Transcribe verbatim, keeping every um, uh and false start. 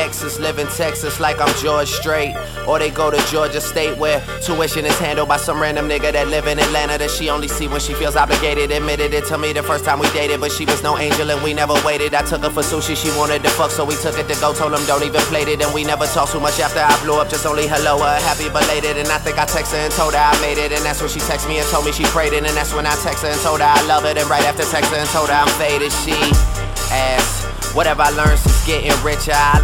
exes live in Texas like I'm George Strait, or they go to Georgia State where tuition is handled by some random nigga that live in Atlanta that she only see when she feels obligated. Admitted it to me the first time we dated, but she was no angel and we never waited. I took her for sushi, she wanted to fuck, so we took it to go. Told him don't even play it, and we never talked too much after I blew up. Just only hello, uh, happy belated. And I think I texted her and told her I made it, and that's when she texted me and told me she prayed it. And that's when I texted her and told her I love it. And right after texted her and told her I'm faded, she asked, whatever I learned since getting richer. I